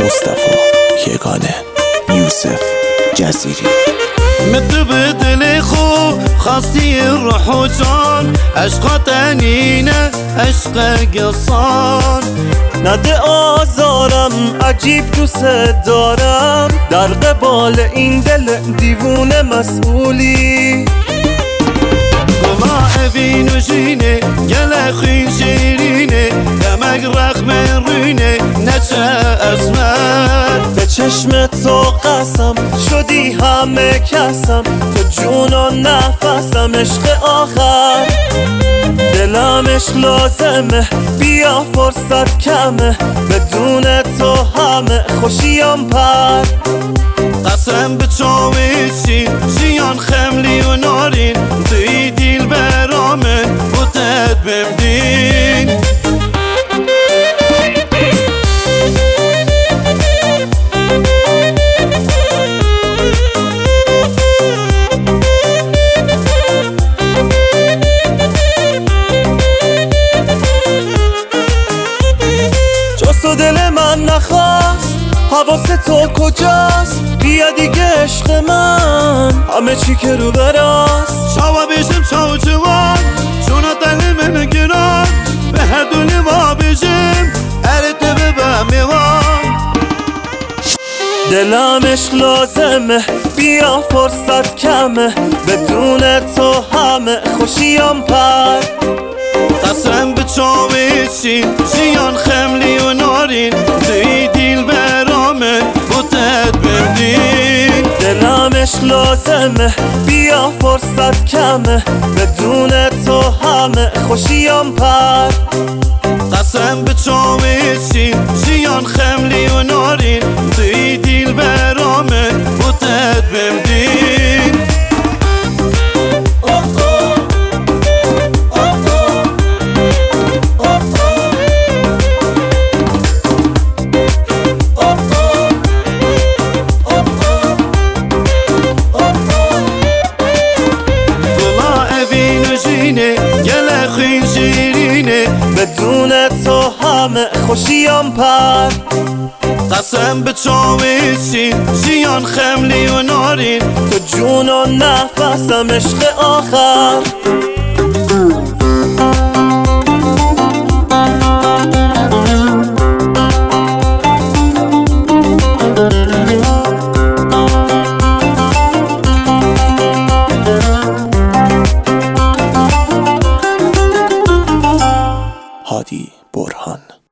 مصطفی یگانه، یوسف جزیری. مت به دل خو خاصی روح و جان، عشق تنینه عشق قصان. نده آزارم عجیب دوست دارم، در قبال این دل دیوونه مسئولی. گلا اوین و جینه گل خوین شیرینه، دمک رخم روینه نچه اسمت. به چشم تو قسم شدی همه کسم، تو جون و نفسم عشق آخر. دلم عشق لازمه بیا فرصت کمه، بدون تو همه خوشیم پر. قسم به چاویسی جیان خملی و نارین، توی دیل برامه بودت ببدین. جز دل من نخواست، حواس تو کجاست؟ بیا دیگه عشق من، همه چی که رو براست. چاوا بیشم چاو جوان چونا دل من گران، به هر دل ما بیشم ارته به میوان. دلم عشق لازمه بیا فرصت کمه، بدون تو همه خوشیم پر. قسم به چاویسی جیان خملی و نارین، توی دیل برامه بودت ببدین. دلم عشق لازمه بیا فرصت کمه، بدون تو همه خوشیم پر. قسم به چاویسی جیان خملی و نارین، توی دیل برامه بودت ببدین. گل خوین شیرینه بدون تو همه خوشیم پر. قسم به چاویسی جیان خملی و نارین، تو جون و نفسم عشق آخر. هادی برهان.